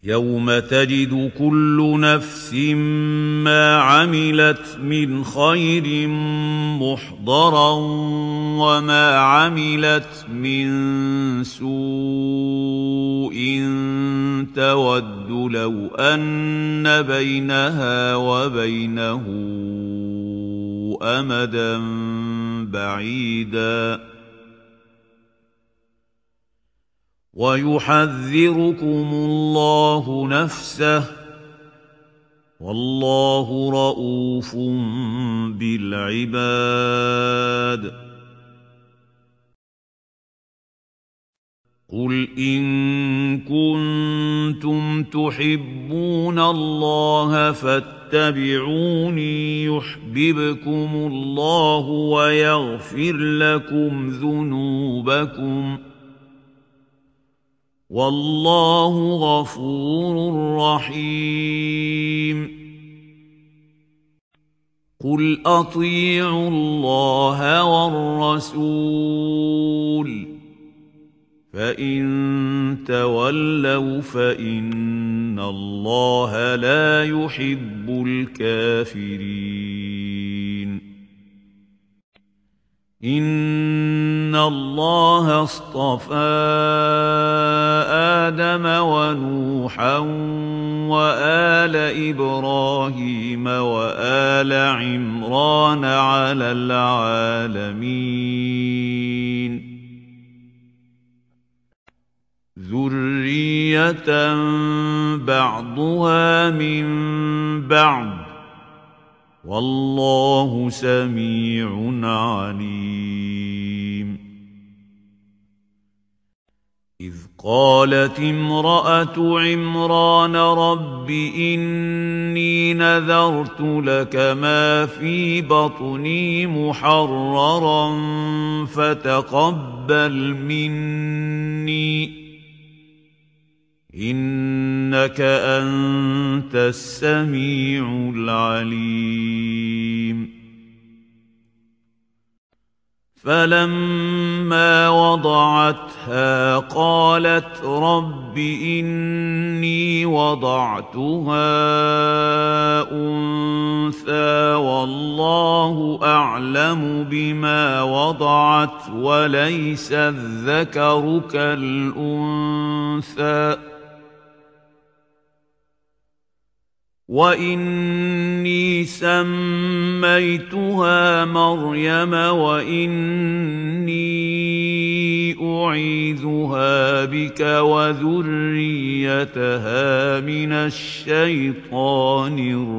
يوم تجد كل نفس ما عملت من خير محضرا وما عملت من سوء تود لو أن بينها وبينه أمدا بعيدا ويحذركم الله نفسه والله رءوف بالعباد قل إن كنتم تحبون الله فاتبعوني يحببكم الله ويغفر لكم ذنوبكم والله غفور رحيم قل أطيعوا الله والرسول فإن تولوا فإن الله لا يحب الكافرين إن الله اصطفى آدم ونوحا وآل إبراهيم وآل عمران على العالمين ذرية بعضها من بعض والله سميع عليم إذ قالت امرأة عمران رب إني نذرت لك ما في بطني محررا فتقبل مني إنك أنت السميع العليم فلما وضعتها قالت رب إني وضعتها أنثى والله أعلم بما وضعت وليس الذكر كالأنثى وإني سميتها مريم وإني أعيذها بك وذريتها من الشيطان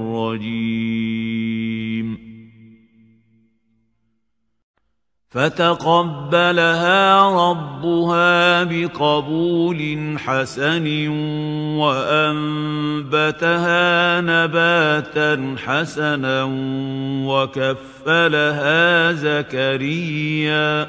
الرجيم فتقبلها ربها بقبول حسن وأنبتها نباتا حسنا وكفلها زكريا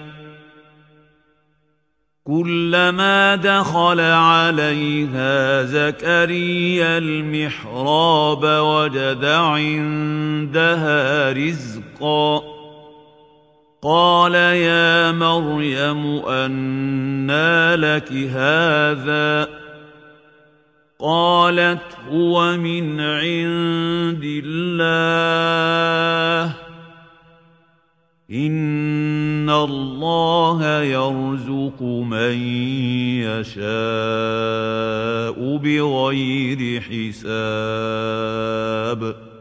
كلما دخل عليها زكريا المحراب وجد عندها رزقا قال يا مريم أنى لك هذا قالت هو من عند الله إن الله يرزق من يشاء بغير حساب